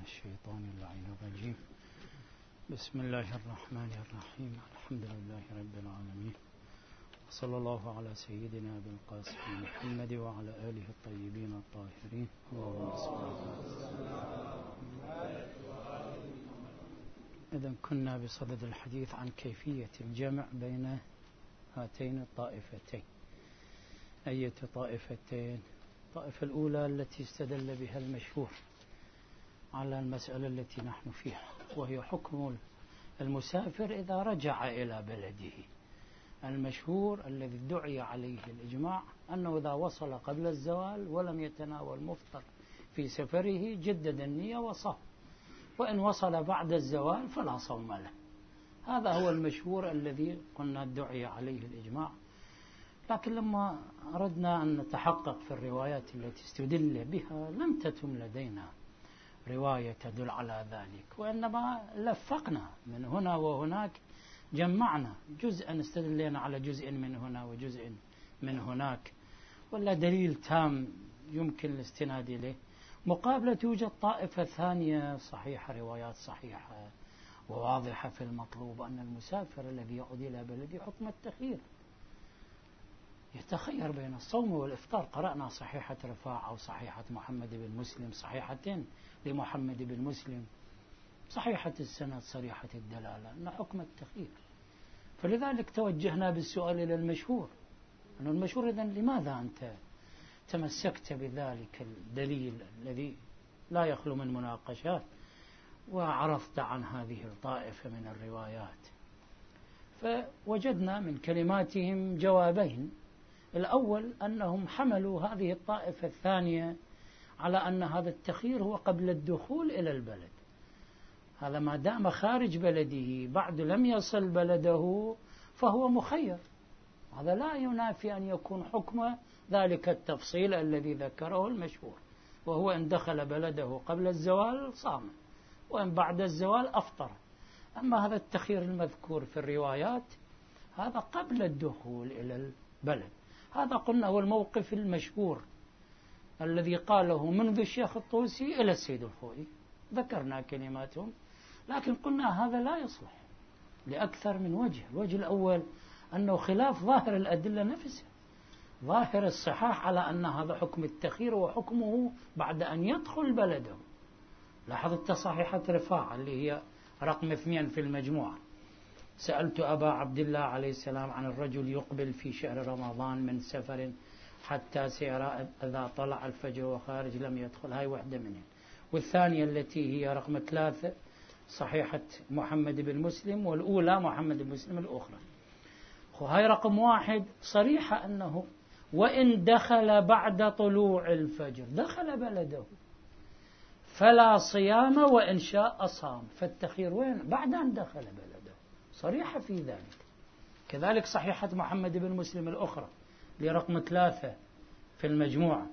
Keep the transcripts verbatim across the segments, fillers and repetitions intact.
الشيطان اللعين الرجيم. بسم الله الرحمن الرحيم. الحمد لله رب العالمين، وصلى الله على سيدنا أبي القاسم محمد وعلى آله الطيبين الطاهرين. اللهم صل على. إذن كنا بصدد الحديث عن كيفية الجمع بين هاتين الطائفتين. أية طائفتين؟ الطائفة الأولى التي استدل بها المشهور على المسألة التي نحن فيها، وهي حكم المسافر إذا رجع إلى بلده. المشهور الذي دعي عليه الإجماع أنه إذا وصل قبل الزوال ولم يتناول مفطر في سفره جدد النية وصام، وإن وصل بعد الزوال فلا صوم له. هذا هو المشهور الذي قلنا دعي عليه الإجماع. لكن لما أردنا أن نتحقق في الروايات التي استدل بها لم تتم لدينا رواية تدل على ذلك، وإنما لفقنا من هنا وهناك، جمعنا جزءا استدلنا على جزء من هنا وجزء من هناك، ولا دليل تام يمكن الاستناد إليه. مقابلة توجد طائفة ثانية صحيحة، روايات صحيحة وواضحة في المطلوب، أن المسافر الذي يعود إلى بلده حكم التخيير، يتخير بين الصوم والإفطار. قرأنا صحيحة رفاعة وصحيحة محمد بن مسلم، صحيحتين لمحمد بن مسلم، صحيحة السند صريحة الدلالة أن حكم التخيير. فلذلك توجهنا بالسؤال إلى المشهور، أن المشهور إذن لماذا أنت تمسكت بذلك الدليل الذي لا يخلو من مناقشات وعرضت عن هذه الطائفة من الروايات؟ فوجدنا من كلماتهم جوابين. الأول أنهم حملوا هذه الطائفة الثانية على أن هذا التخيير هو قبل الدخول إلى البلد. هذا ما دام خارج بلده بعد لم يصل بلده فهو مخير. هذا لا ينافي أن يكون حكم ذلك التفصيل الذي ذكره المشهور، وهو إن دخل بلده قبل الزوال صام، وإن بعد الزوال أفطر. أما هذا التخيير المذكور في الروايات هذا قبل الدخول إلى البلد. هذا قلنا هو الموقف المشهور الذي قاله منذ الشيخ الطوسي إلى السيد الخوئي، ذكرنا كلماتهم. لكن قلنا هذا لا يصلح لأكثر من وجه. الوجه الأول أنه خلاف ظاهر الأدلة نفسها. ظاهر الصحاح على أن هذا حكم التخيير وحكمه بعد أن يدخل بلده. لاحظت صحيحة رفاعة اللي هي رقم اثنين في المجموعة: سألت أبا عبد الله عليه السلام عن الرجل يقبل في شهر رمضان من سفر حتى سيرى إذا طلع الفجر وخارج لم يدخل. هاي واحدة منهم. والثانية التي هي رقم ثلاثة صحيحة محمد بن مسلم، والأولى محمد بن مسلم الأخرى. هاي رقم واحد صريحة أنه وإن دخل بعد طلوع الفجر دخل بلده فلا صيام، وإن شاء صام. فالتخير وين؟ بعد أن دخل بلده، صريحة في ذلك. كذلك صحيحة محمد بن مسلم الأخرى لرقم ثلاثة في المجموعة: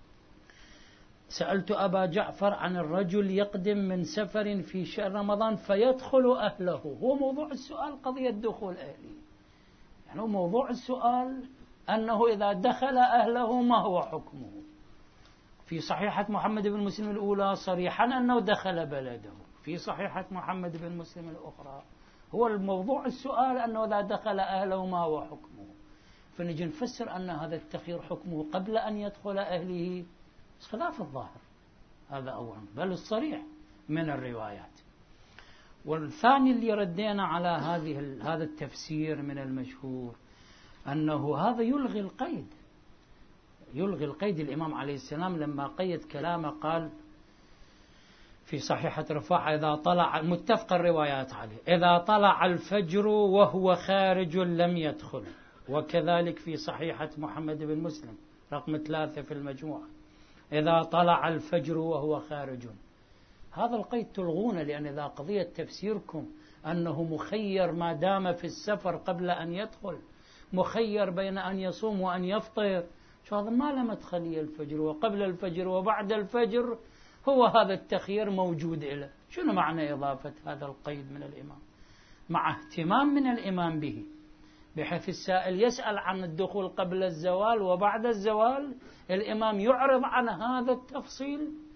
سألت أبا جعفر عن الرجل يقدم من سفر في شهر رمضان فيدخل أهله. هو موضوع السؤال قضية دخول أهله، يعني هو موضوع السؤال أنه إذا دخل أهله ما هو حكمه. في صحيحة محمد بن مسلم الأولى صريحا أنه دخل بلده، في صحيحة محمد بن مسلم الأخرى هو الموضوع السؤال أنه إذا دخل أهله ما هو حكمه. فنجي نفسر أن هذا التخيير حكمه قبل أن يدخل أهله خلاف الظاهر، هذا أولا، بل الصريح من الروايات. والثاني اللي ردينا على هذه هذا التفسير من المشهور أنه هذا يلغي القيد، يلغي القيد. الإمام عليه السلام لما قيد كلامه قال في صحيحة رفاعة: إذا طلع، متفق الروايات عليه، إذا طلع الفجر وهو خارج لم يدخل. وكذلك في صحيحة محمد بن مسلم رقم ثلاثة في المجموعة: إذا طلع الفجر وهو خارج. هذا القيد تلغونه، لأن إذا قضية تفسيركم أنه مخير ما دام في السفر قبل أن يدخل، مخير بين أن يصوم وأن يفطر، شو هذا ما له مدخلية الفجر وقبل الفجر وبعد الفجر، هو هذا التخيير موجود له. شنو معنى إضافة هذا القيد من الإمام مع اهتمام من الإمام به، بحيث السائل يسأل عن الدخول قبل الزوال وبعد الزوال، الإمام يعرض عن هذا التفصيل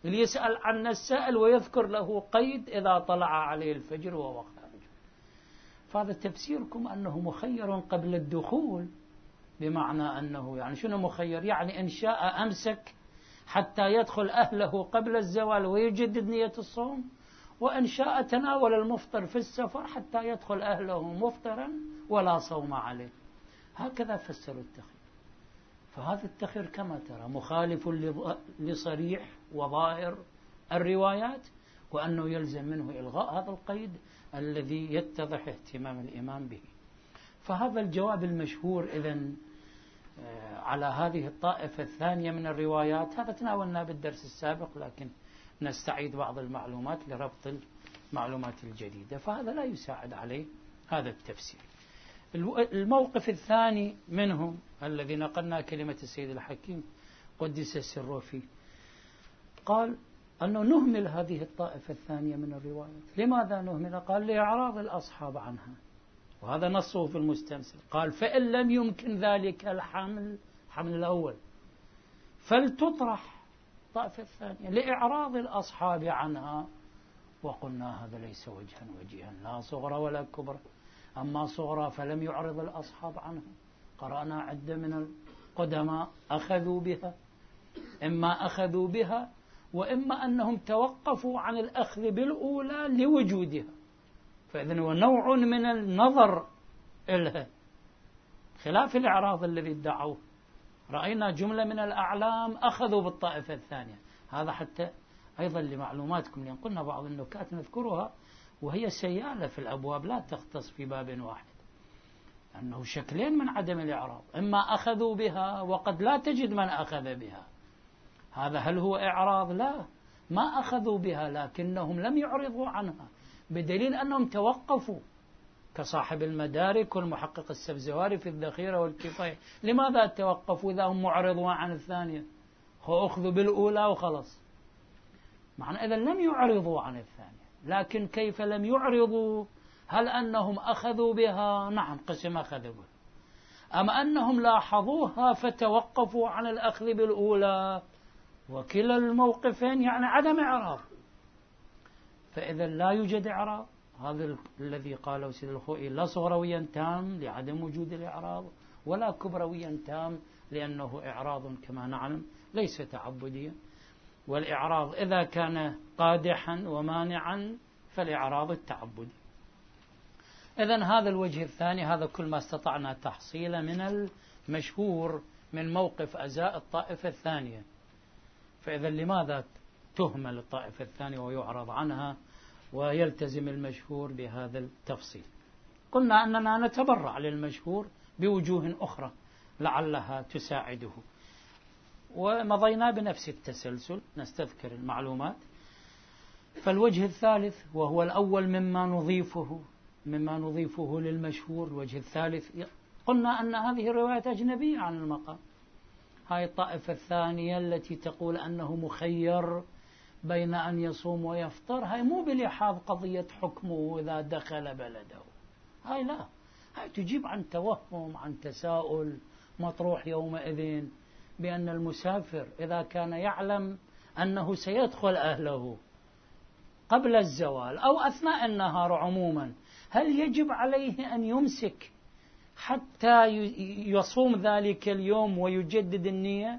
ليسأل عن السائل ويذكر له قيد إذا طلع عليه الفجر ووقت الفجر. فهذا تفسيركم أنه مخير قبل الدخول، بمعنى أنه يعني شنو مخير؟ يعني إن شاء أمسك حتى يدخل أهله قبل الزوال ويجدد نية الصوم، وإن شاء تناول المفطر في السفر حتى يدخل أهله مفطرا ولا صوم عليه. هكذا فسروا التخيير. فهذا التخيير كما ترى مخالف لصريح وظاهر الروايات، وأنه يلزم منه إلغاء هذا القيد الذي يتضح اهتمام الإمام به. فهذا الجواب المشهور إذن على هذه الطائفة الثانية من الروايات. هذا تناولناه بالدرس السابق، لكن نستعيد بعض المعلومات لربط المعلومات الجديدة، فهذا لا يساعد عليه هذا التفسير. الموقف الثاني منهم الذي نقلنا كلمة السيد الحكيم قدس سره فيه، قال أنه نهمل هذه الطائفة الثانية من الروايات. لماذا نهمل؟ قال لإعراض الأصحاب عنها، وهذا نصه في المستمسك. قال فإن لم يمكن ذلك الحمل حمل الأول فلتطرح الطائفة الثانية لإعراض الأصحاب عنها. وقلنا هذا ليس وجها وجيها، لا صغرى ولا كبرى. أما صغرى فلم يعرض الأصحاب عنها، قرأنا عدة من القدماء أخذوا بها، إما أخذوا بها وإما أنهم توقفوا عن الأخذ بالأولى لوجودها، فإذن هو نوع من النظر إلها خلاف الإعراض الذي ادعوه. رأينا جملة من الأعلام أخذوا بالطائفة الثانية. هذا حتى أيضا لمعلوماتكم، لأن قلنا بعض النكات نذكرها وهي سيالة في الأبواب لا تختص في باب واحد، أنه شكلين من عدم الإعراض، إما أخذوا بها وقد لا تجد من أخذ بها. هذا هل هو إعراض؟ لا، ما أخذوا بها لكنهم لم يعرضوا عنها، بدليل أنهم توقفوا، كصاحب المدارك والمحقق السبزواري في الذخيرة والكفاية. لماذا توقفوا إذا هم معرضوا عن الثانية؟ هو أخذوا بالأولى وخلص، معنى إذا لم يعرضوا عن الثانية. لكن كيف لم يعرضوا؟ هل أنهم أخذوا بها؟ نعم، قسم أخذوا بها. أما أنهم لاحظوها فتوقفوا عن الأخذ بالأولى؟ وكلا الموقفين يعني عدم إعراض. فإذا لا يوجد إعراض. هذا الذي قاله سيد الخوئي لا صغرويا تام لعدم وجود الإعراض، ولا كبرويا تام لأنه إعراض كما نعلم ليس تعبديا. والإعراض إذا كان قادحا ومانعا فالإعراض التعبدي. إذن هذا الوجه الثاني، هذا كل ما استطعنا تحصيله من المشهور من موقف أزاء الطائفة الثانية. فإذا لماذا تهمل الطائفة الثانية ويعرض عنها ويلتزم المشهور بهذا التفصيل؟ قلنا أننا نتبرع للمشهور بوجوه أخرى لعلها تساعده، ومضينا بنفس التسلسل نستذكر المعلومات. فالوجه الثالث وهو الأول مما نضيفه مما نضيفه للمشهور، الوجه الثالث قلنا أن هذه الروايات أجنبية عن المقام. هاي الطائفة الثانية التي تقول أنه مخير بين أن يصوم ويفطر، هاي مو بلحاظ قضية حكمه إذا دخل بلده، هاي لا، هاي تجيب عن توهم، عن تساؤل مطروح يومئذ بأن المسافر إذا كان يعلم أنه سيدخل أهله قبل الزوال أو أثناء النهار عموما، هل يجب عليه أن يمسك حتى يصوم ذلك اليوم ويجدد النية؟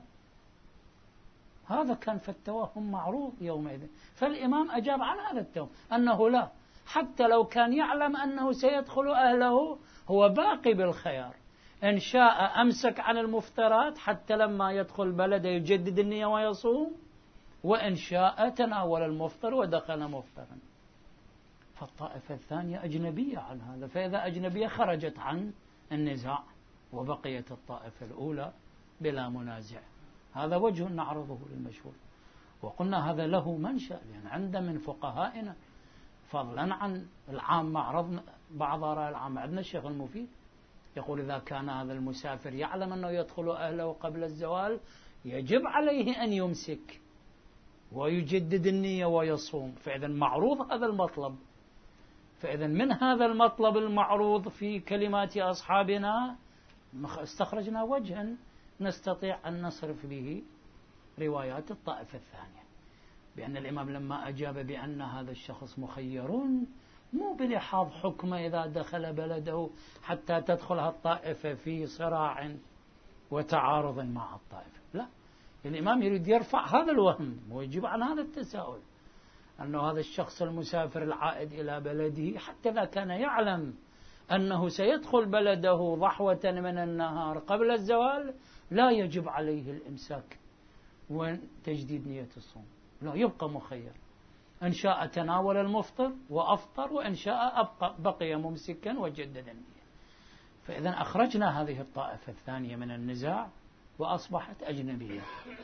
هذا كان في التوهم معروض يومئذ. فالإمام أجاب عن هذا التوهم أنه لا، حتى لو كان يعلم أنه سيدخل أهله هو باقي بالخيار، إن شاء أمسك عن المفطرات حتى لما يدخل بلده يجدد النية ويصوم، وإن شاء تناول المفطر ودخل مفطرا. فالطائفة الثانية أجنبية عن هذا، فإذا أجنبية خرجت عن النزاع وبقيت الطائفة الأولى بلا منازع. هذا وجه نعرضه للمشهور، وقلنا هذا له منشأ، لأن عند من فقهائنا فضلا عن العامة عرضنا بعض آراء العامة. عندنا الشيخ المفيد يقول إذا كان هذا المسافر يعلم أنه يدخل أهله قبل الزوال يجب عليه أن يمسك ويجدد النية ويصوم، فإذا معروض هذا المطلب. فإذا من هذا المطلب المعروض في كلمات أصحابنا استخرجنا وجها نستطيع أن نصرف به روايات الطائفة الثانية. بأن الإمام لما أجاب بأن هذا الشخص مخيرون مو بلحاظ حكمه إذا دخل بلده حتى تدخل الطائفة في صراع وتعارض مع الطائفة، لا، الإمام يريد يرفع هذا الوهم ويجيب عن هذا التساؤل، أنه هذا الشخص المسافر العائد إلى بلده حتى إذا كان يعلم أنه سيدخل بلده ضحوة من النهار قبل الزوال لا يجب عليه الإمساك وتجديد نية الصوم، لا، يبقى مخير، إن شاء تناول المفطر وأفطر، وإن شاء أبقى بقي ممسكا وجدد النية. فإذا أخرجنا هذه الطائفة الثانية من النزاع وأصبحت أجنبية،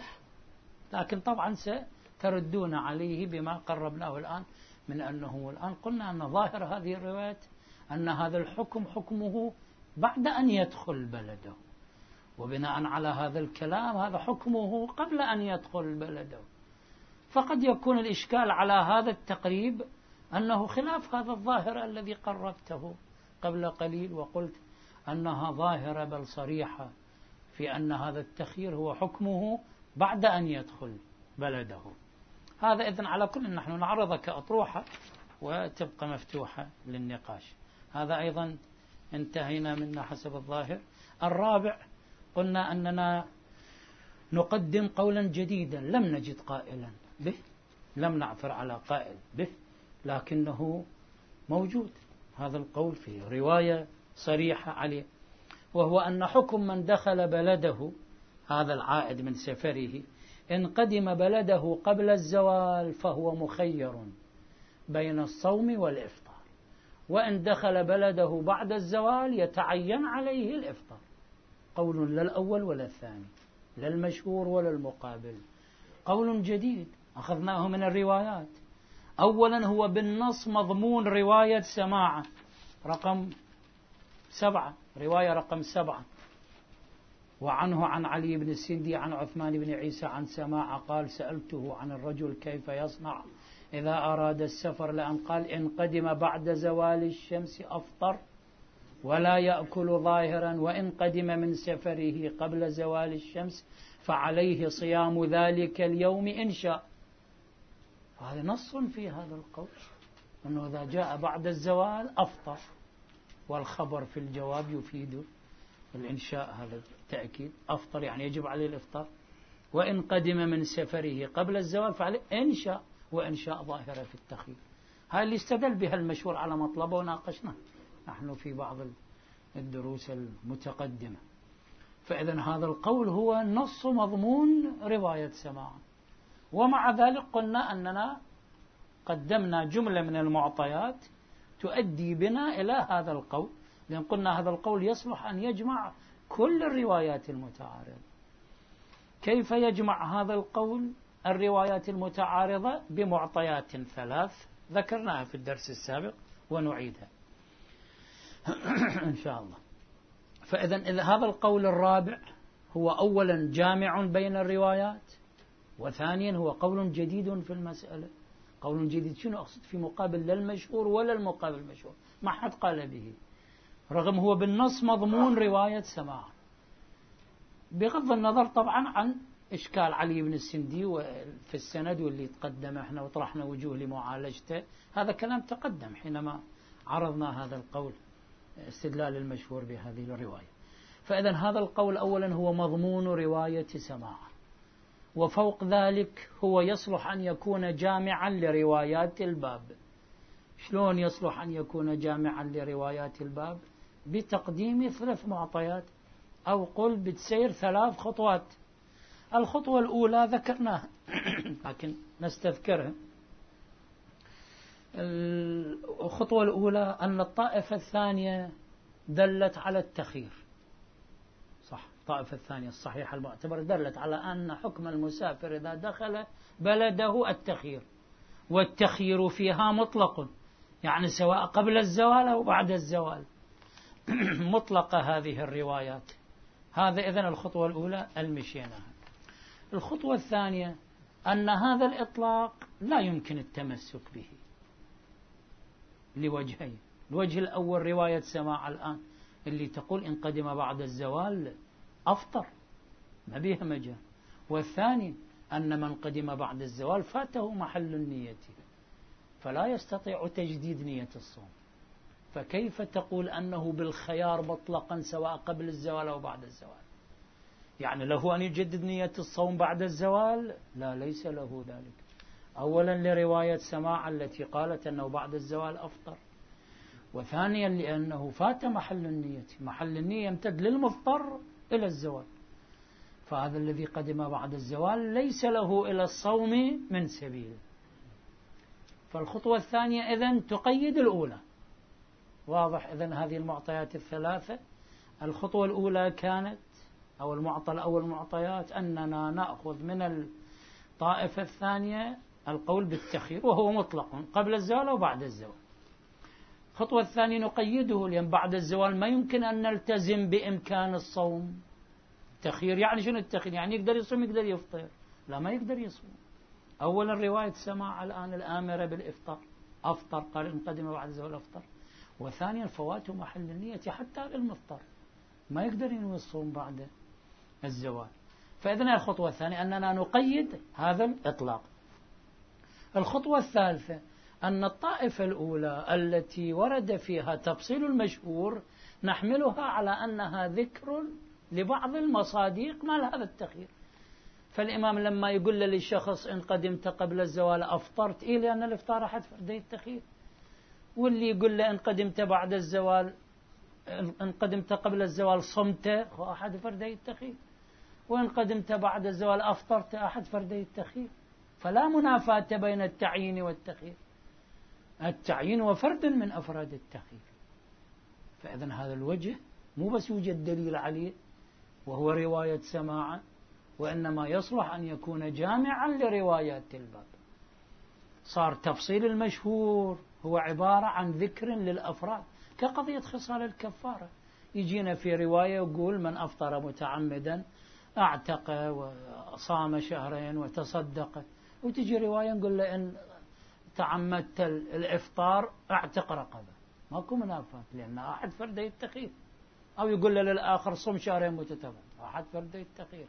لكن طبعا ستردون عليه بما قربناه الآن من أنه الآن قلنا أن ظاهر هذه الروايات أن هذا الحكم حكمه بعد أن يدخل بلده، وبناء على هذا الكلام هذا حكمه قبل أن يدخل بلده. فقد يكون الإشكال على هذا التقريب أنه خلاف هذا الظاهر الذي قربته قبل قليل وقلت أنها ظاهرة بل صريحة في أن هذا التخيير هو حكمه بعد أن يدخل بلده. هذا إذن على كل نحن نعرضها كأطروحة وتبقى مفتوحة للنقاش. هذا أيضا انتهينا منه حسب الظاهر. الرابع قلنا أننا نقدم قولا جديدا لم نجد قائلا به، لم نعثر على قائل به، لكنه موجود هذا القول في رواية صريحة عليه، وهو أن حكم من دخل بلده هذا العائد من سفره إن قدم بلده قبل الزوال فهو مخير بين الصوم والإفطار، وإن دخل بلده بعد الزوال يتعين عليه الإفطار. قول لا الأول ولا الثاني، لا المشهور ولا المقابل، قول جديد أخذناه من الروايات. أولا هو بالنص مضمون رواية سماعة رقم سبعة، رواية رقم سبعة، وعنه عن علي بن السندي عن عثمان بن عيسى عن سماعة قال سألته عن الرجل كيف يصنع إذا أراد السفر، لأن قال إن قدم بعد زوال الشمس أفطر ولا يأكل ظاهرا، وإن قدم من سفره قبل زوال الشمس فعليه صيام ذلك اليوم إن شاء. هذا نص في هذا القول أنه إذا جاء بعد الزوال أفطر، والخبر في الجواب يفيد الإنشاء، هذا التأكيد، أفطر يعني يجب عليه الإفطار، وإن قدم من سفره قبل الزوال فعليه إن شاء، وإن شاء ظاهرة في التخيير. هاي اللي استدل بها المشهور على مطلبه وناقشنا نحن في بعض الدروس المتقدمة. فإذا هذا القول هو نص مضمون رواية سماع، ومع ذلك قلنا أننا قدمنا جملة من المعطيات تؤدي بنا إلى هذا القول، لأن قلنا هذا القول يصلح أن يجمع كل الروايات المتعارضة. كيف يجمع هذا القول الروايات المتعارضة؟ بمعطيات ثلاث ذكرناها في الدرس السابق ونعيدها إن شاء الله. فإذا هذا القول الرابع هو أولا جامع بين الروايات، وثانيا هو قول جديد في المسألة. قول جديد شنو أقصد؟ في مقابل لا المشهور ولا المقابل المشهور، ما حد قال به، رغم هو بالنص مضمون رواية سماع، بغض النظر طبعا عن إشكال علي بن السندي في السند واللي تقدم احنا وطرحنا وجوه لمعالجته. هذا كلام تقدم حينما عرضنا هذا القول استدلال المشهور بهذه الرواية. فإذا هذا القول أولا هو مضمون رواية سماع، وفوق ذلك هو يصلح أن يكون جامعا لروايات الباب. شلون يصلح أن يكون جامعا لروايات الباب؟ بتقديم ثلاث معطيات، أو قل بتسير ثلاث خطوات. الخطوة الأولى ذكرناها لكن نستذكرها. الخطوة الأولى أن الطائفة الثانية دلت على التخيير، صح، الطائفة الثانية الصحيحة المعتبرة دلت على أن حكم المسافر إذا دخل بلده التخيير، والتخيير فيها مطلق، يعني سواء قبل الزوال أو بعد الزوال مطلقة هذه الروايات. هذا إذن الخطوة الأولى المشيناها. الخطوة الثانية أن هذا الإطلاق لا يمكن التمسك به لوجهين. الوجه الأول رواية سماع الآن اللي تقول إن قدم بعد الزوال أفطر، ما بيها مجال. والثاني أن من قدم بعد الزوال فاته محل النية فلا يستطيع تجديد نية الصوم، فكيف تقول أنه بالخيار مطلقا سواء قبل الزوال أو بعد الزوال؟ يعني له أن يجدد نية الصوم بعد الزوال؟ لا، ليس له ذلك. أولا لرواية سماع التي قالت أنه بعد الزوال أفطر، وثانيا لأنه فات محل النية، محل النية يمتد للمضطر إلى الزوال، فهذا الذي قدم بعد الزوال ليس له إلى الصوم من سبيل. فالخطوة الثانية إذن تقيد الأولى. واضح إذن هذه المعطيات الثلاثة. الخطوة الأولى كانت أو المعطى الأول المعطيات أننا نأخذ من الطائفة الثانية القول بالتخيير وهو مطلق قبل الزوال أو بعد الزوال. الخطوة الثانية نقيده، لأن بعد الزوال ما يمكن أن نلتزم بإمكان الصوم. تخيير يعني شنو التخيير؟ يعني يقدر يصوم يقدر يفطر؟ لا، ما يقدر يصوم. أولا رواية سماع الآن الآمرة بالإفطار، أفطر قال إن قدم بعد الزوال أفطر. وثانيا فوات محل النية حتى المفطر ما يقدر ينوي الصوم بعد الزوال. فإذن الخطوة الثانية أننا نقيد هذا الإطلاق. الخطوة الثالثة أن الطائفة الأولى التي ورد فيها تفصيل المشهور نحملها على أنها ذكر لبعض المصادق مال هذا التخيير. فالإمام لما يقول للشخص إن قدمت قبل الزوال أفطرت، إيه لأن الإفطار أحد فردي التخيير. واللي يقول له إن قدمت بعد الزوال إن قدمت قبل الزوال صمت، هو أحد فردي التخيير. وإن قدمت بعد الزوال أفطرت، أحد فردي التخيير. فلا منافاة بين التعيين والتخيير. التعيين وفرد من أفراد التخيير. فإذن هذا الوجه مو بس يوجد دليل عليه وهو رواية سماع، وإنما يصلح أن يكون جامعا لروايات الباب. صار تفصيل المشهور هو عبارة عن ذكر للأفراد، كقضية خصال الكفارة. يجينا في رواية يقول من أفطر متعمدا أعتق وصام شهرين وتصدق، وتجي رواية نقول له إن تعمدت الإفطار أعتق رقبة. ماكو منافاة، لأن أحد فردي التخيير. أو يقول له للآخر صم شهرين متتابعين، أحد فردي التخيير.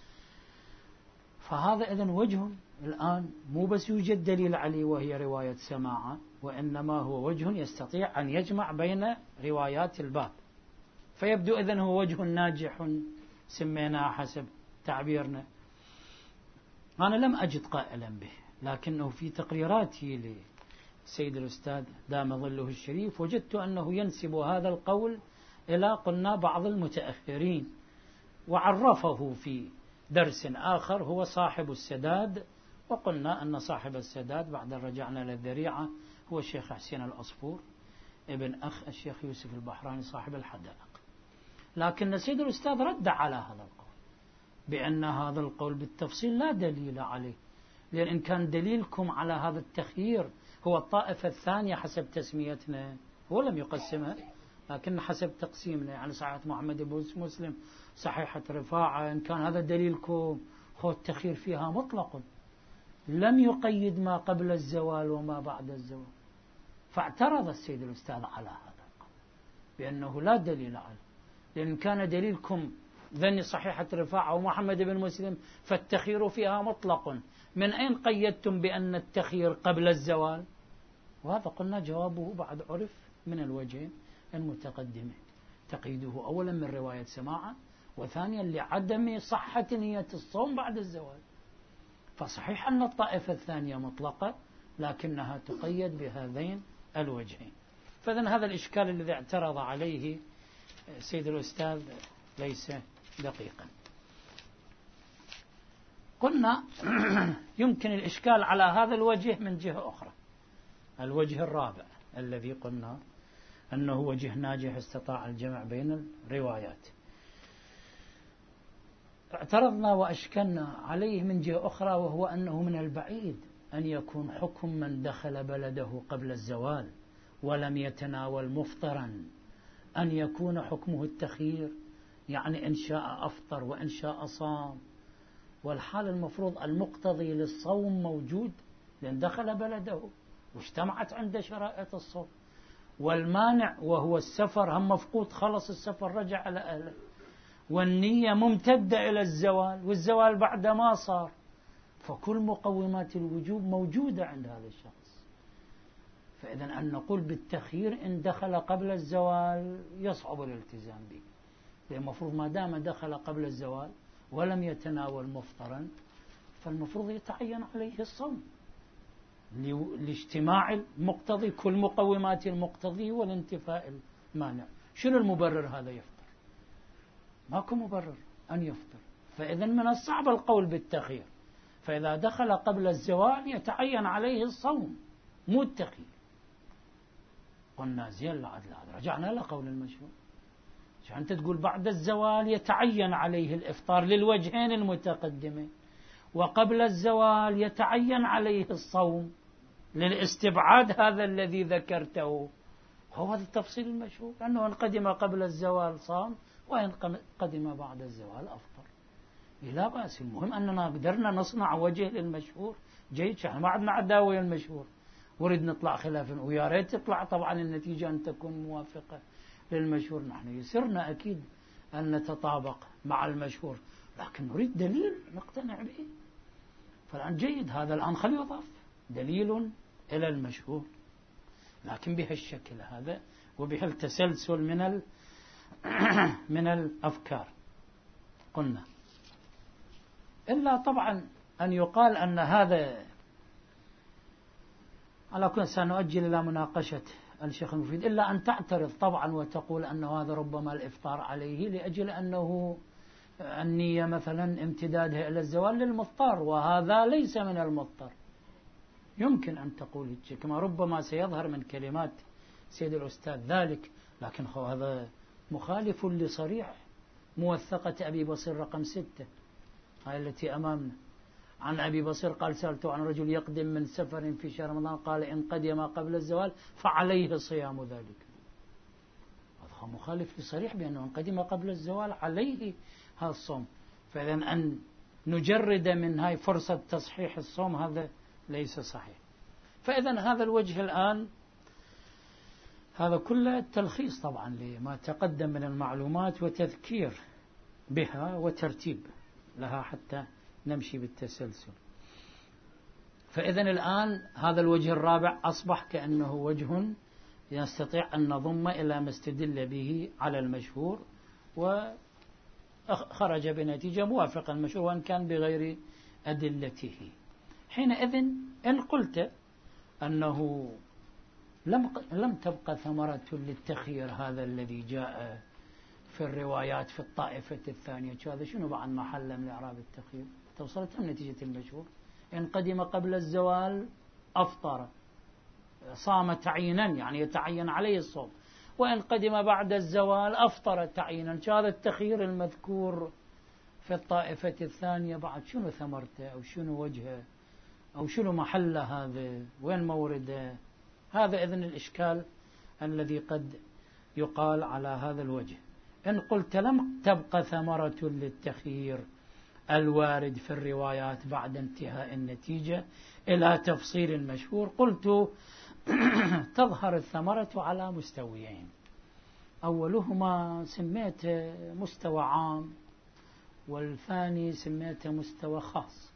فهذا إذن وجه الآن مو بس يوجد دليل عليه وهي رواية سماعة، وإنما هو وجه يستطيع أن يجمع بين روايات الباب. فيبدو إذن هو وجه ناجح سميناه حسب تعبيرنا. أنا لم أجد قائلا به، لكنه في تقريراتي لسيد الأستاذ دام ظله الشريف وجدت أنه ينسب هذا القول إلى قلنا بعض المتأخرين، وعرفه في درس آخر هو صاحب السداد، وقلنا أن صاحب السداد بعد رجعنا للذريعة هو الشيخ حسين العصفور ابن أخ الشيخ يوسف البحراني صاحب الحدائق. لكن سيد الأستاذ رد على هذا القول بأن هذا القول بالتفصيل لا دليل عليه، لأن إن كان دليلكم على هذا التخيير هو الطائفة الثانية حسب تسميتنا، هو لم يقسمها لكن حسب تقسيمنا، يعني صحيحة محمد بن مسلم، صحيحة رفاعة، إن كان هذا دليلكم هو التخيير فيها مطلق لم يقيد ما قبل الزوال وما بعد الزوال. فاعترض السيد الأستاذ على هذا القول بأنه لا دليل عليه، لأن كان دليلكم ذني صحيحة رفاعة ومحمد بن مسلم فالتخيير فيها مطلق، من أين قيدتم بأن التخيير قبل الزوال؟ وهذا قلنا جوابه بعد عرف من الوجهين المتقدمين، تقييده أولا من رواية سماعة، وثانيا لعدم صحة نية الصوم بعد الزوال. فصحيح أن الطائفة الثانية مطلقة لكنها تقيد بهذين الوجهين. فإذن هذا الإشكال الذي اعترض عليه سيد الأستاذ ليس دقيقا. قلنا يمكن الإشكال على هذا الوجه من جهة أخرى، الوجه الرابع الذي قلنا أنه وجه ناجح استطاع الجمع بين الروايات. اعترضنا وأشكلنا عليه من جهة أخرى، وهو أنه من البعيد أن يكون حكم من دخل بلده قبل الزوال ولم يتناول مفطرا أن يكون حكمه التخيير، يعني إن شاء أفطر وإن شاء صام، والحال المفروض المقتضي للصوم موجود لأن دخل بلده واجتمعت عنده شرائط الصوم، والمانع وهو السفر هم مفقود، خلص السفر رجع على أهله، والنية ممتدة إلى الزوال، والزوال بعد ما صار، فكل مقومات الوجوب موجودة عند هذا الشخص. فإذا أن نقول بالتخيير إن دخل قبل الزوال يصعب الالتزام به، لأن المفروض ما دام دخل قبل الزوال ولم يتناول مفطرا فالمفروض يتعين عليه الصوم لاجتماع المقتضي، كل مقومات المقتضي والانتفاء المانع. شنو المبرر هذا؟ يفطر، ماكو مبرر أن يفطر. فإذا من الصعب القول بالتخيير، فإذا دخل قبل الزوال يتعين عليه الصوم مو التخيير. قلنا زين، لا عدل، رجعنا لقول المشهور. أنت تقول بعد الزوال يتعين عليه الإفطار للوجهين المتقدمين، وقبل الزوال يتعين عليه الصوم للاستبعاد هذا الذي ذكرته. هو هذا التفصيل المشهور، أنه إن قدم قبل الزوال صام، وإن قدم بعد الزوال أفطر. لا بأس، المهم أننا قدرنا نصنع وجه للمشهور جيد. احنا ما عندنا عداوة المشهور، ورد نطلع خلافا، ويا ريت تطلع طبعا النتيجة أن تكون موافقة للمشهور. نحن يسرنا أكيد أن نتطابق مع المشهور، لكن نريد دليل نقتنع به. فالآن جيد، هذا الآن خلي يضاف دليل إلى المشهور، لكن بهالشكل هذا وبهالتسلسل من ال من الأفكار. قلنا إلا طبعا أن يقال أن هذا، على كل سنؤجل إلى مناقشة الشيخ المفيد، إلا أن تعترض طبعا وتقول أنه هذا ربما الإفطار عليه لأجل أنه النية مثلا امتدادها إلى الزوال للمضطر، وهذا ليس من المضطر. يمكن أن تقول كما ربما سيظهر من كلمات سيد الأستاذ ذلك، لكن هذا مخالف لصريح موثقة أبي بصير رقم ستة، هاي التي أمامنا. عن أبي بصير قال: سألته عن رجل يقدم من سفر في شهر رمضان، قال: إن قدم قبل الزوال فعليه صيام ذلك. هذا مخالف لصريح بأنه إن قدم قبل الزوال عليه هذا الصوم. فإذا أن نجرد من هاي فرصة تصحيح الصوم هذا ليس صحيح. فإذا هذا الوجه الآن، هذا كله تلخيص طبعا لما تقدم من المعلومات وتذكير بها وترتيب لها حتى نمشي بالتسلسل. فإذا الآن هذا الوجه الرابع أصبح كأنه وجه يستطيع أن نضم إلى ما استدل به على المشهور، وخرج بنتيجة موافقة المشهور وإن كان بغير أدلته. حينئذ إن قلت أنه لم لم تبقى ثمرة للتخيير هذا الذي جاء في الروايات في الطائفة الثانية، هذا شنو بعد محل من إعراب التخيير؟ توصلت نتيجة المشهور. إن قدم قبل الزوال أفطر، صام تعيينا، يعني يتعين عليه الصوم. وإن قدم بعد الزوال أفطر تعيينا. هذا التخيير المذكور في الطائفة الثانية بعد شنو ثمرته، أو شنو وجهه، أو شنو محل هذا، وين مورده؟ هذا إذن الإشكال الذي قد يقال على هذا الوجه. إن قلت لم تبقى ثمرة للتخيير الوارد في الروايات بعد انتهاء النتيجة إلى تفصيل المشهور، قلت تظهر الثمرة على مستويين. أولهما سميته مستوى عام، والثاني سميته مستوى خاص.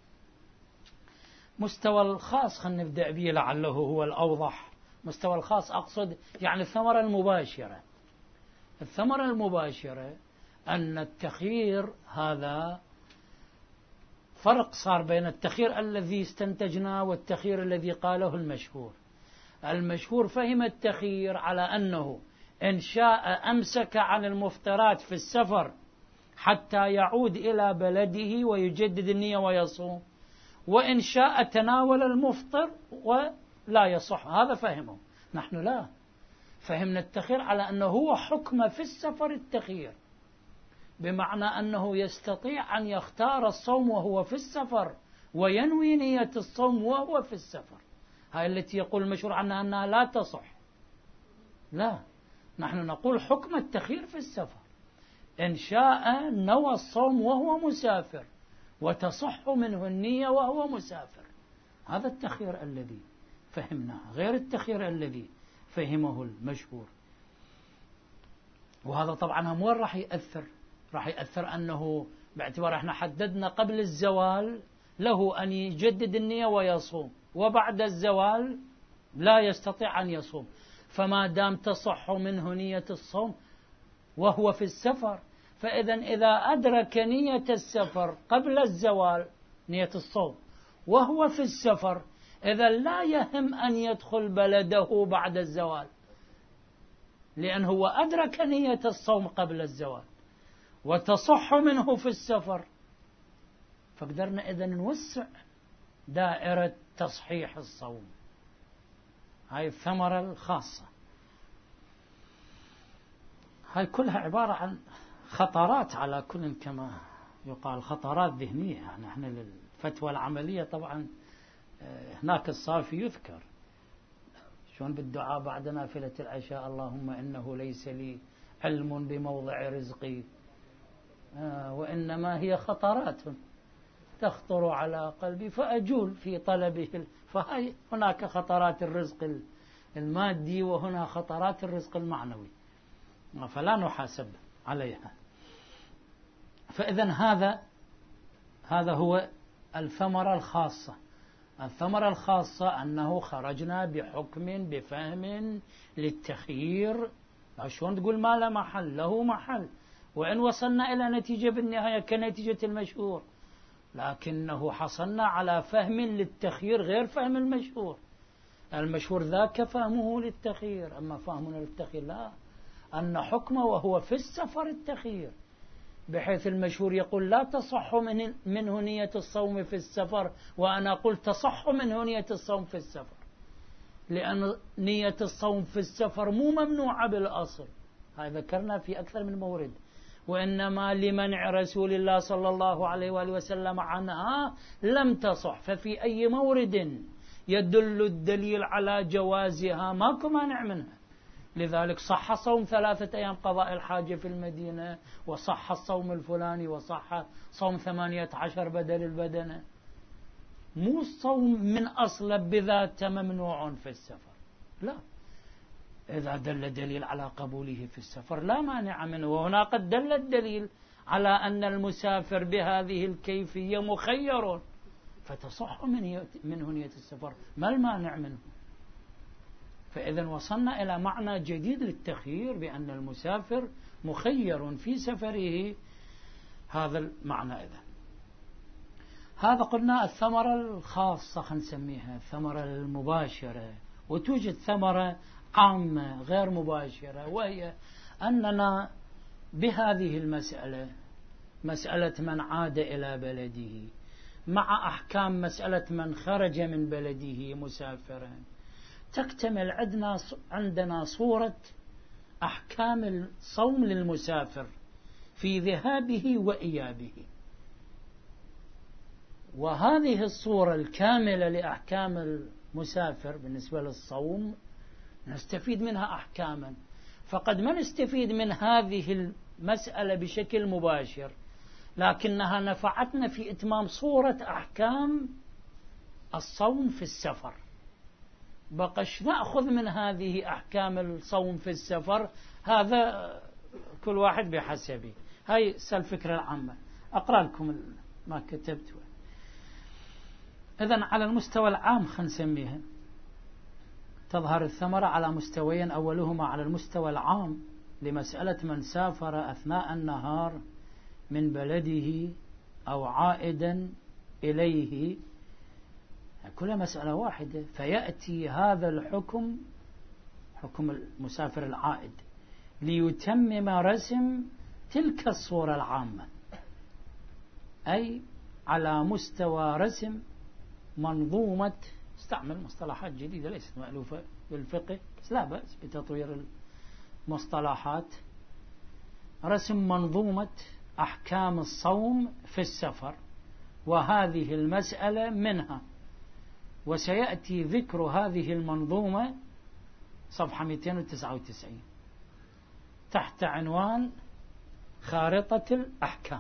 مستوى الخاص خلينا نبدأ به لعله هو الأوضح. مستوى الخاص أقصد يعني الثمرة المباشرة. الثمرة المباشرة أن التخيير هذا فرق صار بين التخيير الذي استنتجناه والتخيير الذي قاله المشهور. المشهور فهم التخيير على أنه إن شاء أمسك عن المفطرات في السفر حتى يعود إلى بلده ويجدد النية ويصوم، وإن شاء تناول المفطر ولا يصح. هذا فهمه. نحن لا، فهمنا التخيير على أنه هو حكم في السفر التخيير، بمعنى أنه يستطيع أن يختار الصوم وهو في السفر وينوي نية الصوم وهو في السفر. هاي التي يقول المشهور عنها أنها لا تصح. لا، نحن نقول حكم التخيير في السفر. إن شاء نوى الصوم وهو مسافر وتصح منه النية وهو مسافر. هذا التخيير الذي فهمناه، غير التخيير الذي فهمه المشهور. وهذا طبعا هم وين راح يأثر؟ راح يأثر أنه باعتبار احنا حددنا قبل الزوال له أن يجدد النية ويصوم، وبعد الزوال لا يستطيع أن يصوم. فما دام تصح منه نية الصوم وهو في السفر، فإذا إذا أدرك نية السفر قبل الزوال نية الصوم وهو في السفر، إذا لا يهم أن يدخل بلده بعد الزوال، لأنه هو أدرك نية الصوم قبل الزوال وتصح منه في السفر. فقدرنا إذن نوسع دائرة تصحيح الصوم. هاي الثمرة الخاصة. هاي كلها عبارة عن خطرات على كل، كما يقال خطرات ذهنية. نحن الفتوى العملية طبعا هناك الصافي يذكر، شلون بالدعاء بعد نافلة العشاء: اللهم إنه ليس لي علم بموضع رزقي، وإنما هي خطرات تخطر على قلبي فأجول في طلبه. فهي هناك خطرات الرزق المادي وهنا خطرات الرزق المعنوي، فلا نحاسب عليها. فإذا هذا هذا هو الثمرة الخاصة. الثمرة الخاصة أنه خرجنا بحكم بفهم للتخيير. شلون تقول ما له محل؟ له محل، وإن وصلنا إلى نتيجة بالنهاية كنتيجة المشهور، لكنه حصلنا على فهم للتخيير غير فهم المشهور. المشهور ذاك فهمه للتخيير، أما فهمنا للتخيير لا، أن حكمه وهو في السفر التخيير، بحيث المشهور يقول لا تصح من منه نية الصوم في السفر، وأنا أقول تصح منه نية الصوم في السفر، لأن نية الصوم في السفر مو ممنوعة بالأصل. هذا ذكرنا في أكثر من مورد، وإنما لمنع رسول الله صلى الله عليه وآله وسلم عنها لم تصح. ففي أي مورد يدل الدليل على جوازها ماكو مانع منها. لذلك صح صوم ثلاثة أيام قضاء الحاجة في المدينة، وصح الصوم الفلاني، وصح صوم ثمانية عشر بدل البدنة. مو الصوم من أصل بذاته ممنوع في السفر، لا، إذا دل دليل على قبوله في السفر لا مانع منه. وهنا قد دل الدليل على أن المسافر بهذه الكيفية مخير، فتصح منه نية السفر، ما المانع منه؟ فإذا وصلنا إلى معنى جديد للتخيير، بأن المسافر مخير في سفره. هذا المعنى. إذا هذا قلنا الثمرة الخاصة، خلينا نسميها الثمرة المباشرة. وتوجد ثمرة عامة غير مباشرة، وهي أننا بهذه المسألة، مسألة من عاد إلى بلده، مع أحكام مسألة من خرج من بلده مسافرا، تكتمل عندنا عندنا صورة أحكام الصوم للمسافر في ذهابه وإيابه. وهذه الصورة الكاملة لأحكام المسافر بالنسبة للصوم نستفيد منها أحكاما. فقد ما نستفيد من هذه المسألة بشكل مباشر، لكنها نفعتنا في إتمام صورة أحكام الصوم في السفر. بقش نأخذ من هذه أحكام الصوم في السفر، هذا كل واحد بحسبه. هاي الفكرة العامة. أقرأ لكم ما كتبته. إذن على المستوى العام خلينا نسميها، تظهر الثمرة على مستويين. أولهما على المستوى العام لمسألة من سافر أثناء النهار من بلده أو عائدا إليه، كل مسألة واحدة، فيأتي هذا الحكم، حكم المسافر العائد، ليتمم رسم تلك الصورة العامة، أي على مستوى رسم منظومة، استعمل مصطلحات جديدة ليست مألوفة بالفقه بس لا بأس بتطوير المصطلحات، رسم منظومة أحكام الصوم في السفر، وهذه المسألة منها. وسيأتي ذكر هذه المنظومة صفحة مئتين وتسعة وتسعين تحت عنوان خارطة الأحكام.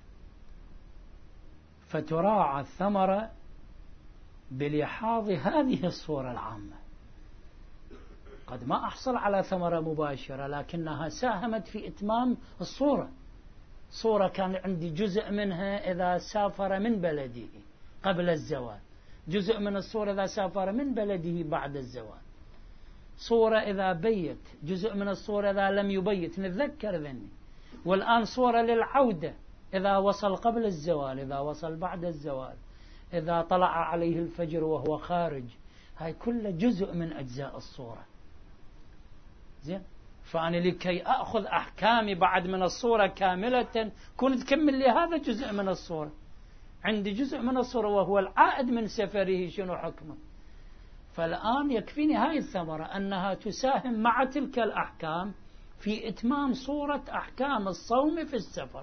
فتراعى الثمرة بلحاظ هذه الصورة العامة. قد ما أحصل على ثمرة مباشرة، لكنها ساهمت في إتمام الصورة. صورة كان عندي جزء منها إذا سافر من بلده قبل الزوال، جزء من الصورة إذا سافر من بلده بعد الزوال، صورة إذا بيت، جزء من الصورة إذا لم يبيت، نتذكر ذني. والآن صورة للعودة إذا وصل قبل الزوال، إذا وصل بعد الزوال، إذا طلع عليه الفجر وهو خارج، هاي كلها جزء من أجزاء الصورة. زين، فأنا لكي أخذ أحكامي بعد من الصورة كاملة كنت تكمل لي هذا جزء من الصورة. عندي جزء من الصورة وهو العائد من سفره شنو حكمه. فالآن يكفيني هاي الثمرة أنها تساهم مع تلك الأحكام في إتمام صورة أحكام الصوم في السفر.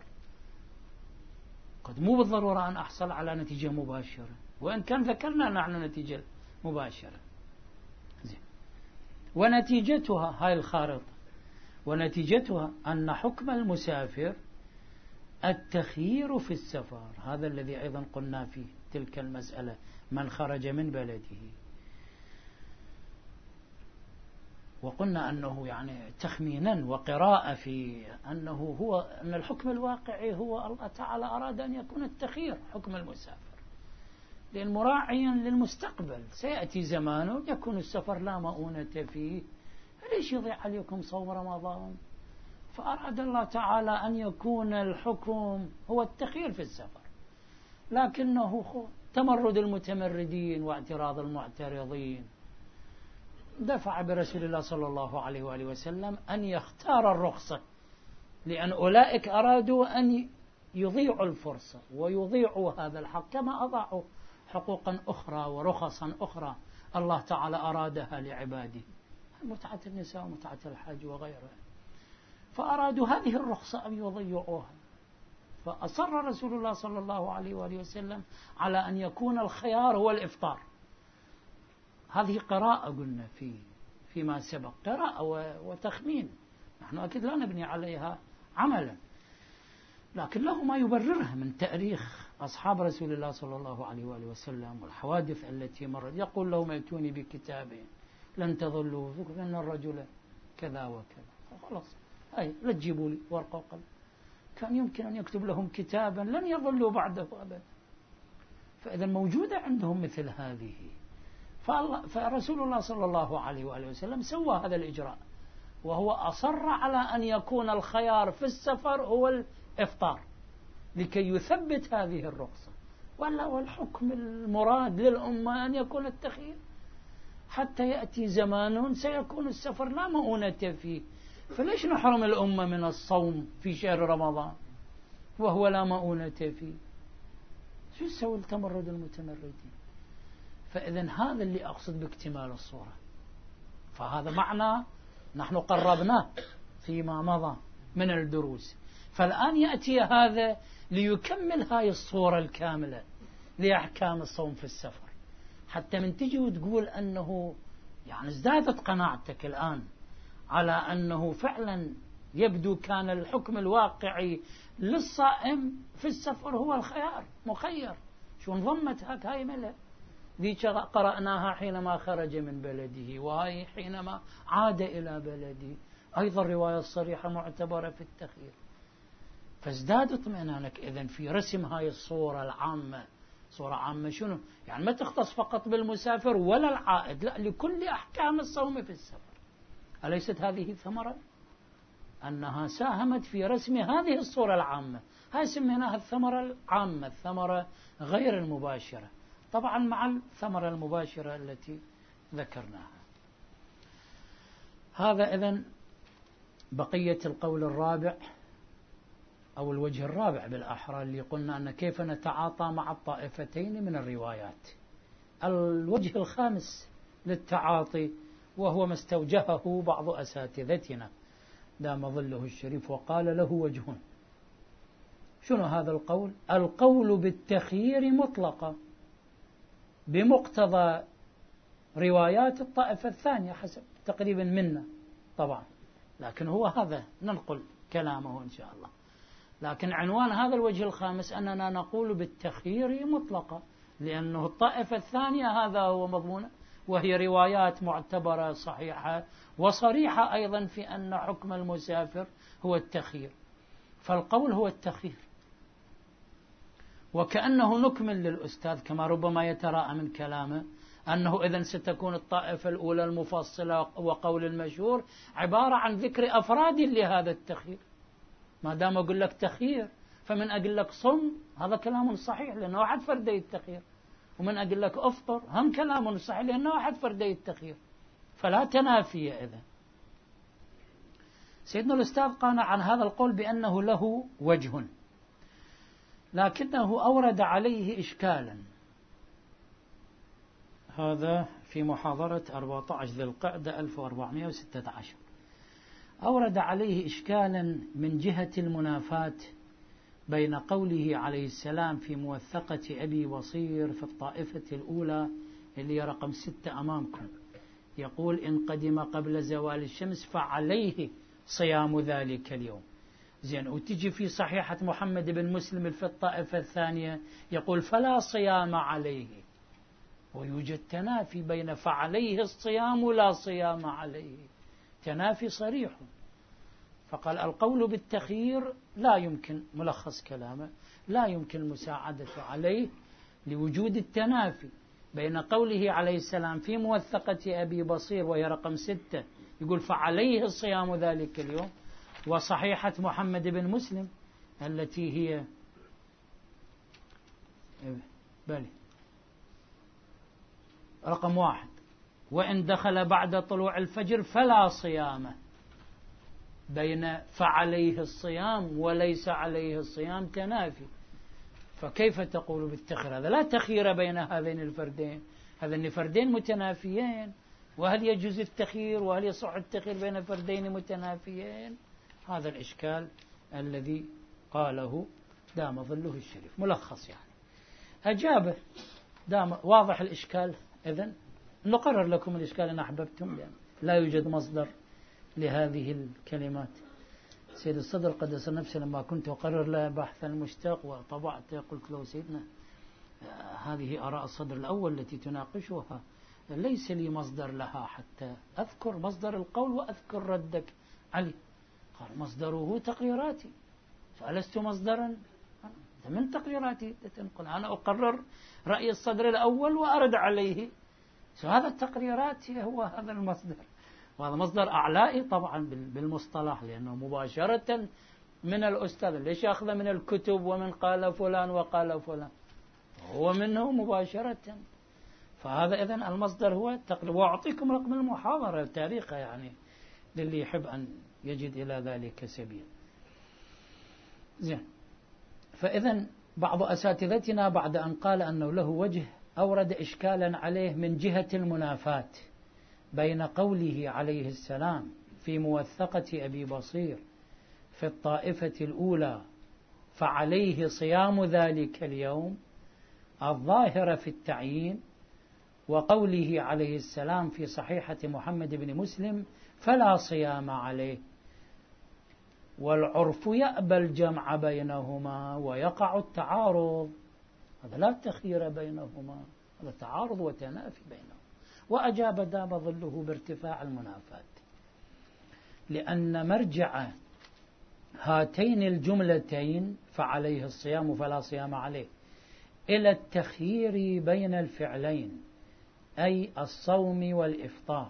قد مو بالضرورة أن أحصل على نتيجة مباشرة، وإن كان ذكرنا نحن نتيجة مباشرة. زين. ونتيجتها هاي الخارطة، ونتيجتها أن حكم المسافر التخيير في السفر، هذا الذي أيضا قلنا في تلك المسألة من خرج من بلده. وقلنا أنه يعني تخمينا وقراءة في أنه هو أن الحكم الواقعي هو الله تعالى أراد أن يكون التخيير حكم المسافر، لأن مراعيا للمستقبل سيأتي زمان يكون السفر لا مؤونة فيه، ليش يضيع عليكم صوم رمضان؟ فأراد الله تعالى أن يكون الحكم هو التخيير في السفر، لكنه تمرد المتمردين واعتراض المعترضين دفع برسول الله صلى الله عليه وآله وسلم أن يختار الرخصة، لأن أولئك أرادوا أن يضيعوا الفرصة ويضيعوا هذا الحق كما أضاعوا حقوقا أخرى ورخصا أخرى الله تعالى أرادها لعباده، متعة النساء ومتعة الحج وغيرها، فأرادوا هذه الرخصة أن يضيعوها. فأصر رسول الله صلى الله عليه وآله وسلم على أن يكون الخيار هو الإفطار. هذه قراءة قلنا في فيما سبق، قراءة وتخمين، نحن أكيد لا نبني عليها عملا، لكن له ما يبررها من تاريخ أصحاب رسول الله صلى الله عليه وآله وسلم والحوادث التي مرت. يقول لهم ائتوني بكتاب لن تضلوا أن الرجل كذا وكذا، خلاص هاي لا تجيبوا لي ورقة وقلم، كان يمكن أن يكتب لهم كتابا لن يضلوا بعده أبدا. فإذا موجودة عندهم مثل هذه، فرسول الله صلى الله عليه وآله وسلم سوى هذا الإجراء، وهو أصر على أن يكون الخيار في السفر هو الإفطار لكي يثبت هذه الرخصة. ولا والحكم المراد للأمة أن يكون التخيير، حتى يأتي زمان سيكون السفر لا مؤونة فيه، فليش نحرم الأمة من الصوم في شهر رمضان وهو لا مؤونة فيه؟ شو يسوي التمرد المتمردين؟ فإذا هذا اللي أقصد باكتمال الصورة. فهذا معنى نحن قربناه فيما مضى من الدروس، فالآن يأتي هذا ليكمل هاي الصورة الكاملة لأحكام الصوم في السفر، حتى من تجي وتقول أنه يعني ازدادت قناعتك الآن على أنه فعلا يبدو كان الحكم الواقعي للصائم في السفر هو الخيار، مخير. شو انضمت هاك هاي ملأ ذيك قرأناها حينما خرج من بلده، وهي حينما عاد إلى بلده، أيضا الرواية الصريحة معتبرة في التخيير. فازداد اطمئنانك إذن في رسم هاي الصورة العامة. صورة عامة شنو؟ يعني ما تختص فقط بالمسافر ولا العائد، لا، لكل أحكام الصوم في السفر. أليست هذه ثمرة؟ أنها ساهمت في رسم هذه الصورة العامة، هاي سميناها الثمرة العامة، الثمرة غير المباشرة، طبعا مع الثمرة المباشرة التي ذكرناها. هذا إذن بقية القول الرابع أو الوجه الرابع بالأحرى اللي قلنا أن كيف نتعاطى مع الطائفتين من الروايات. الوجه الخامس للتعاطي وهو ما استوجهه بعض أساتذتنا دام ظله الشريف وقال له وجه. شنو هذا القول؟ القول بالتخيير مطلقا بمقتضى روايات الطائفة الثانية حسب تقريبا منا طبعا، لكن هو هذا ننقل كلامه إن شاء الله. لكن عنوان هذا الوجه الخامس أننا نقول بالتخيير مطلقا، لأنه الطائفة الثانية هذا هو مضمونه، وهي روايات معتبرة صحيحة وصريحة أيضا في أن حكم المسافر هو التخيير، فالقول هو التخيير. وكأنه نكمل للأستاذ كما ربما يتراءى من كلامه أنه إذن ستكون الطائفة الأولى المفصلة وقول المشهور عبارة عن ذكر أفراد لهذا التخيير. ما دام أقول لك تخيير فمن أقول لك صم هذا كلام صحيح لأنه واحد فردي التخيير، ومن أقول لك أفطر هم كلام صحيح لأنه واحد فردي التخيير، فلا تنافي إذن. سيدنا الأستاذ قانع عن هذا القول بأنه له وجه، لكنه أورد عليه إشكالا. هذا في محاضرة أربعة عشر ذي القعدة ألف وأربعمائة وستة عشر. أورد عليه إشكالا من جهة المنافاة بين قوله عليه السلام في موثقة أبي بصير في الطائفة الأولى اللي هي رقم ستة أمامكم، يقول إن قدم قبل زوال الشمس فعليه صيام ذلك اليوم. زين، وتجي في صحيحة محمد بن مسلم في الطائفة الثانية يقول فلا صيام عليه، ويوجد تنافي بين فعليه الصيام ولا صيام عليه، تنافي صريح. فقال القول بالتخيير لا يمكن، ملخص كلامه، لا يمكن المساعدة عليه لوجود التنافي بين قوله عليه السلام في موثقة أبي بصير وهي رقم ستة يقول فعليه الصيام ذلك اليوم، وصحيحة محمد بن مسلم التي هي بلي رقم واحد وإن دخل بعد طلوع الفجر فلا صيام، بين فعليه الصيام وليس عليه الصيام تنافي. فكيف تقول بالتخيير؟ هذا لا تخيير بين هذين الفردين، هذين فردين متنافيين، وهل يجوز التخيير وهل يصح التخيير بين فردين متنافيين؟ هذا الإشكال الذي قاله دام ظله الشريف. ملخص يعني أجابه دام واضح الإشكال. إذن نقرر لكم الإشكال إن أحببتم، يعني لا يوجد مصدر لهذه الكلمات. سيد الصدر قدس نفسه لما كنت أقرر له بحث المشتاق وطبعت قلت له سيدنا هذه آراء الصدر الأول التي تناقشها ليس لي مصدر لها حتى أذكر مصدر القول وأذكر ردك عليه. قال مصدره تقريراتي، فألست مصدرا من تقريراتي تنقل؟ أنا أقرر رأي الصدر الأول وأرد عليه، هذا التقريرات هو هذا المصدر، وهذا مصدر أعلائي طبعا بالمصطلح لأنه مباشرة من الأستاذ، ليش أخذ من الكتب ومن قال فلان وقال فلان، هو منه مباشرة. فهذا إذن المصدر هو التقرير، وأعطيكم رقم المحاضرة التاريخة يعني للي يحب أن يجد إلى ذلك سبيل. زين، فإذن بعض أساتذتنا بعد أن قال أنه له وجه أورد إشكالا عليه من جهة المنافاة بين قوله عليه السلام في موثقة أبي بصير في الطائفة الأولى فعليه صيام ذلك اليوم الظاهرة في التعيين، وقوله عليه السلام في صحيحة محمد بن مسلم فلا صيام عليه. والعرف يأبى الجمع بينهما ويقع التعارض، هذا لا تخيير بينهما، هذا تعارض وتنافي بينهما. وأجاب دام ظله بارتفاع المنافاة، لأن مرجع هاتين الجملتين فعليه الصيام فلا صيام عليه إلى التخيير بين الفعلين أي الصوم والإفطار،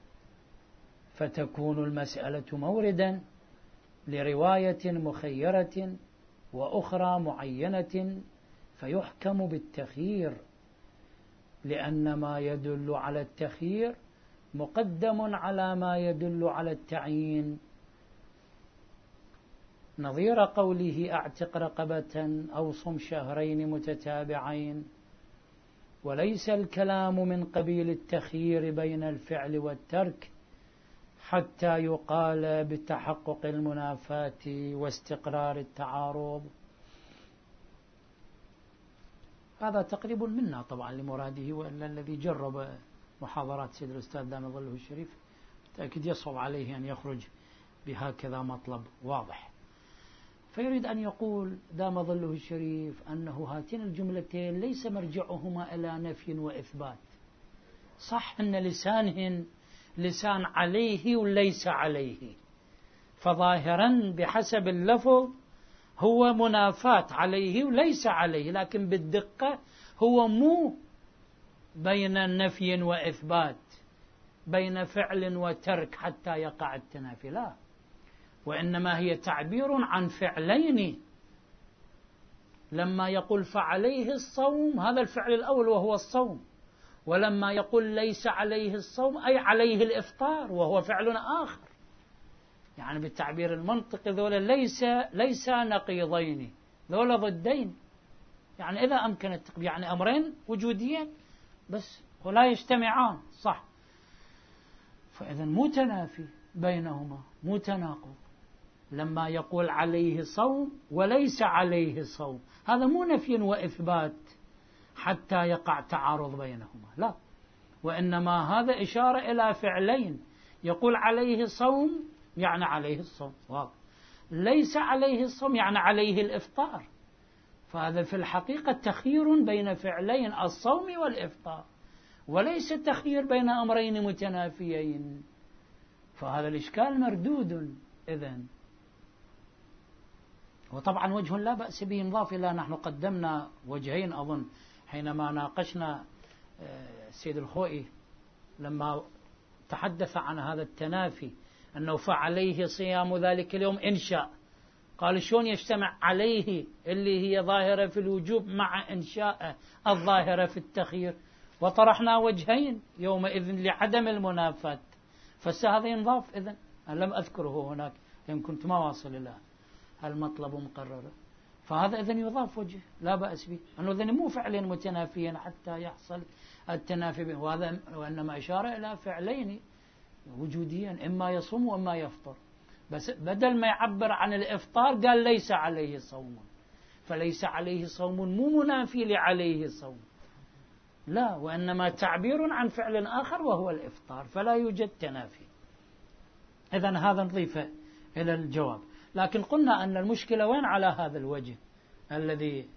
فتكون المسألة موردا لرواية مخيرة وأخرى معينة فيحكم بالتخيير، لأن ما يدل على التخيير مقدم على ما يدل على التعيين، نظير قوله أعتق رقبة أو صم شهرين متتابعين. وليس الكلام من قبيل التخيير بين الفعل والترك حتى يقال بتحقق المنافاة واستقرار التعارض. هذا تقريب منا طبعا لمراده، وإلا الذي جرب محاضرات سيد الأستاذ دام ظله الشريف تأكيد يصعب عليه أن يخرج بهكذا مطلب واضح. فيريد أن يقول دام ظله الشريف أنه هاتين الجملتين ليس مرجعهما إلى نفي وإثبات. صح أن لسانهن لسان عليه وليس عليه، فظاهرا بحسب اللفظ هو منافاة عليه وليس عليه، لكن بالدقة هو مو بين نفي وإثبات، بين فعل وترك حتى يقع التنافي، لا، وإنما هي تعبير عن فعلين. لما يقول فعليه الصوم، هذا الفعل الأول وهو الصوم، ولما يقول ليس عليه الصوم أي عليه الإفطار وهو فعل آخر. يعني بالتعبير المنطقي ذولا ليس ليس نقيضين، ذولا ضدين. يعني إذا أمكن التقبيل يعني أمرين وجوديين بس ولا يجتمعان، صح؟ فإذا مو تنافي بينهما، مو تناقض. لما يقول عليه صوم وليس عليه صوم، هذا مو نفي وإثبات حتى يقع تعارض بينهما، لا، وإنما هذا إشارة إلى فعلين. يقول عليه صوم يعني عليه الصوم، واضح. ليس عليه الصوم يعني عليه الإفطار. فهذا في الحقيقة تخيير بين فعلين، الصوم والإفطار، وليس تخيير بين أمرين متنافيين. فهذا الإشكال مردود إذن. وطبعا وجه لا بأس به ينضاف إلى، نحن قدمنا وجهين أظن حينما ناقشنا السيد الخوئي لما تحدث عن هذا التنافي، أنه فعليه صيام ذلك اليوم إن شاء. قال شلون يجتمع عليه اللي هي ظاهرة في الوجوب مع إنشاء الظاهرة في التخيير؟ وطرحنا وجهين يومئذ لعدم المنافاة. فهذا ينضاف إذن. أنا لم أذكره هناك لأن كنت ما واصل إلى المطلب مقررة. فهذا إذن يضاف وجه لا بأس به، أنه إذن مو فعلين متنافيين حتى يحصل التنافي به، وهذا وإنما إشارة إلى فعلين وجوديين، إما يصوم وإما يفطر. بس بدل ما يعبر عن الإفطار قال ليس عليه صوم، فليس عليه صوم مو منافي لعليه صوم، لا، وإنما تعبير عن فعل آخر وهو الإفطار، فلا يوجد تنافي. إذن هذا نضيف إلى الجواب. لكن قلنا أن المشكلة وين على هذا الوجه الذي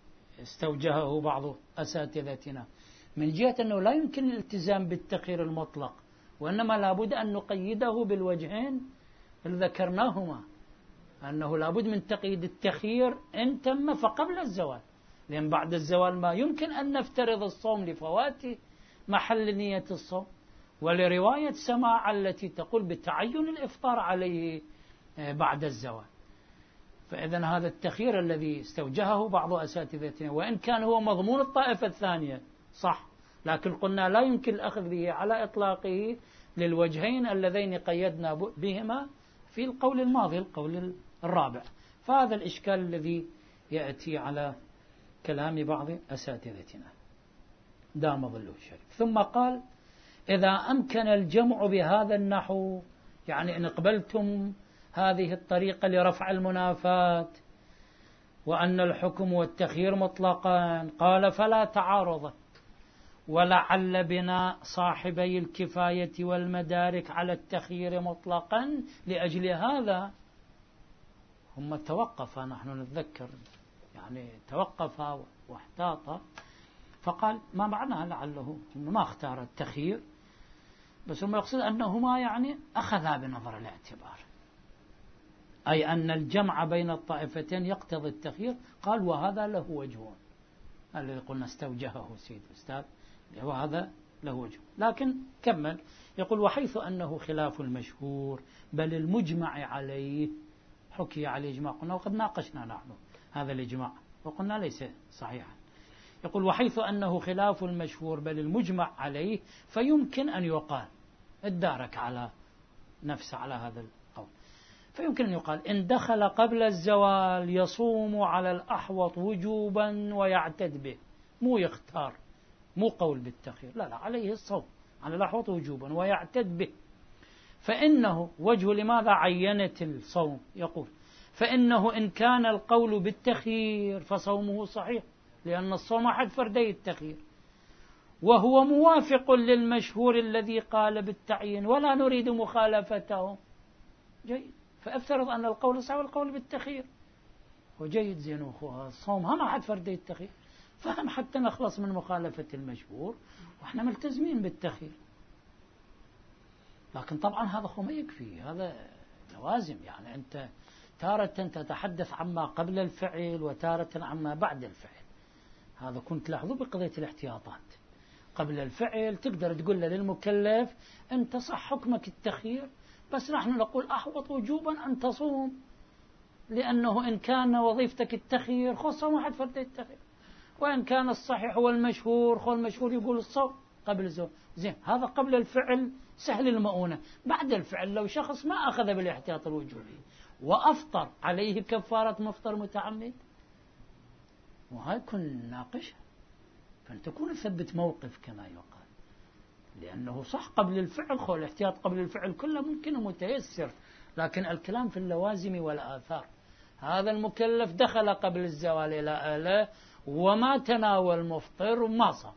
استوجهه بعض أساتذتنا، من جهة أنه لا يمكن الالتزام بالتخيير المطلق، وإنما لابد أن نقيده بالوجهين اللي ذكرناهما، أنه لابد من تقييد التخيير إن تم فقبل الزوال، لأن بعد الزوال ما يمكن أن نفترض الصوم لفوات محل نية الصوم، ولرواية سماع التي تقول بتعين الإفطار عليه بعد الزوال. فإذن هذا التخيير الذي استوجهه بعض أساتذتنا، وإن كان هو مضمون الطائفة الثانية صح، لكن قلنا لا يمكن الأخذ به على إطلاقه للوجهين اللذين قيدنا بهما في القول الماضي، القول الرابع. فهذا الإشكال الذي يأتي على كلام بعض أساتذتنا دام ظله الشريف. ثم قال إذا أمكن الجمع بهذا النحو، يعني إن قبلتم هذه الطريقة لرفع المنافاة وأن الحكم والتخيير مطلقا، قال فلا تعارض، ولعل بناء صاحبي الكفاية والمدارك على التخيير مطلقا لأجل هذا هم توقفا، نحن نتذكر يعني توقف واحتاط، فقال ما معناها لعله ما اختار التخيير، بس هم يقصد أنهما يعني أخذا بنظر الاعتبار، أي أن الجمع بين الطائفتين يقتضي التخيير. قال وهذا له وجه، الذي قلنا استوجهه سيد الأستاذ، وهذا له وجه. لكن كمل يقول وحيث أنه خلاف المشهور بل المجمع عليه، حكي عليه إجماع، قلنا وقد ناقشنا نحن هذا الإجماع وقلنا ليس صحيحا. يقول وحيث أنه خلاف المشهور بل المجمع عليه، فيمكن أن يقال الدارك على نفسه على هذا القول، فيمكن أن يقال إن دخل قبل الزوال يصوم على الأحوط وجوبا ويعتد به، مو يختار، مو قول بالتخيير، لا لا، عليه الصوم على الأحوط وجوبا ويعتد به. فإنه وجه لماذا عينت الصوم، يقول فإنه إن كان القول بالتخيير فصومه صحيح، لأن الصوم أحد فردي التخيير، وهو موافق للمشهور الذي قال بالتعيين ولا نريد مخالفته. جيد، فافترض أن القول صحيح والقول بالتخيير، وجيد زين أخوها الصوم هم أحد فردي التخيير، فهم حتى نخلص من مخالفة المشهور وإحنا ملتزمين بالتخيير. لكن طبعا هذا هو ما يكفي، هذا لوازم، يعني أنت تارة تتحدث عما قبل الفعل وتارة عما بعد الفعل. هذا كنت لاحظوا بقضية الاحتياطات. قبل الفعل تقدر تقول له للمكلف أنت صح حكمك التخيير، بس نحن نقول أحوط وجوبا أن تصوم، لأنه إن كان وظيفتك التخيير خص واحد فرد التخيير، وإن كان الصحيح هو المشهور خو المشهور يقول الصوم قبل الزوم. زين، هذا قبل الفعل سهل المؤونة. بعد الفعل لو شخص ما أخذ بالاحتياط الوجوبي وأفطر عليه كفارة مفطر متعمد، وهاي كن ناقشها، فأن تكون ثبت موقف كما يقال، لأنه صح قبل الفعل خو الاحتياط قبل الفعل كله ممكن ومتيسر، لكن الكلام في اللوازم والآثار. هذا المكلف دخل قبل الزوال إلى آله وما تناول مفطر وما صام،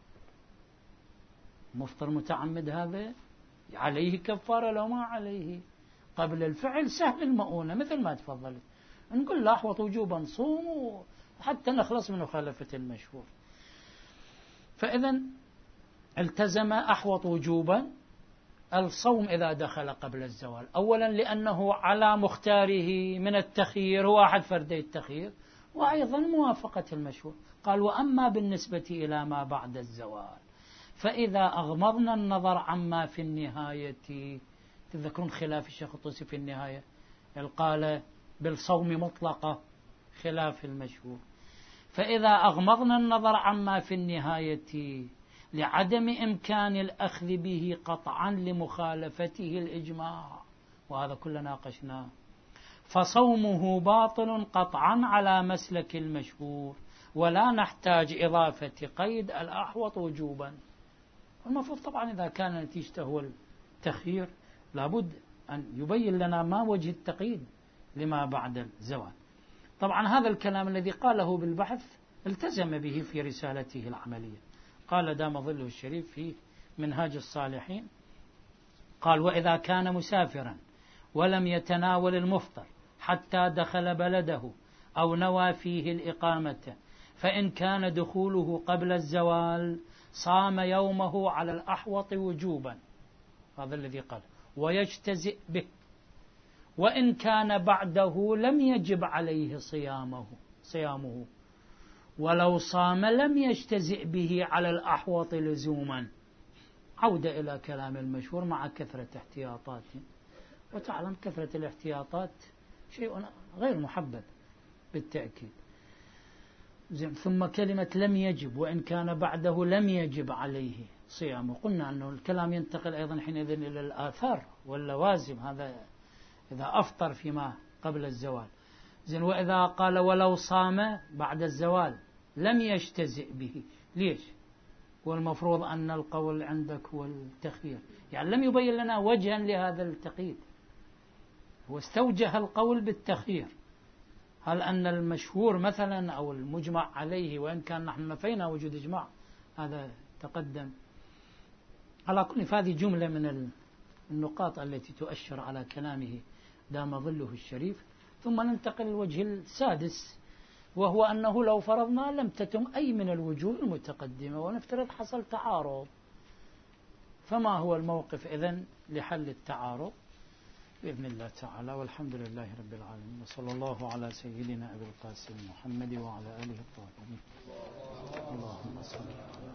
مفطر متعمد هذا عليه كفارة لو ما عليه. قبل الفعل سهل المؤونة مثل ما تفضلت، نقول لا أحوط وجوبا صوم حتى نخلص من مخالفة المشهور. فإذا التزم أحوط وجوبا الصوم إذا دخل قبل الزوال، أولا لأنه على مختاره من التخيير، هو أحد فردي التخيير، وأيضا موافقة المشهور. قال وأما بالنسبة إلى ما بعد الزوال فإذا أغمضنا النظر عما في النهاية، تذكرون خلاف الشيخ الطوسي في النهاية قال بالصوم مطلقة خلاف المشهور، فإذا أغمضنا النظر عما في النهاية لعدم إمكان الأخذ به قطعا لمخالفته الإجماع، وهذا كله ناقشناه، فصومه باطل قطعا على مسلك المشهور، ولا نحتاج إضافة قيد الأحوط وجوبا. المفروض طبعا إذا كان نتيجته هو التخيير لابد أن يبين لنا ما وجه التقييد لما بعد الزوال. طبعا هذا الكلام الذي قاله بالبحث التزم به في رسالته العملية، قال دام ظله الشريف في منهاج الصالحين، قال وإذا كان مسافرا ولم يتناول المفطر حتى دخل بلده أو نوى فيه الإقامة، فإن كان دخوله قبل الزوال صام يومه على الأحوط وجوبا، هذا الذي قال، ويجتزئ به، وإن كان بعده لم يجب عليه صيامه صيامه ولو صام لم يجتزئ به على الأحوط لزوما. عودة إلى كلام المشهور مع كثرة احتياطات، وتعلم كثرة الاحتياطات شيء غير محبب بالتأكيد. ثم كلمة لم يجب وإن كان بعده لم يجب عليه صيامه، قلنا أنه الكلام ينتقل أيضا حينئذ إلى الآثار واللوازم، هذا إذا أفطر فيما قبل الزوال. زين، وإذا قال ولو صام بعد الزوال لم يجتزئ به، ليش؟ والمفروض أن القول عندك هو التخيير، يعني لم يبين لنا وجها لهذا التقييد، واستوجه القول بالتخيير. هل أن المشهور مثلا أو المجمع عليه، وإن كان نحن نفينا وجود إجماع هذا تقدم. على كل هذه جملة من النقاط التي تؤشر على كلامه دام ظله الشريف. ثم ننتقل للوجه السادس، وهو أنه لو فرضنا لم تتم أي من الوجوه المتقدمة ونفترض حصل تعارض، فما هو الموقف إذن لحل التعارض؟ بإذن الله تعالى، والحمد لله رب العالمين، وصلى الله على سيدنا أبي القاسم محمد وعلى آله الطاهرين. اللهم صل على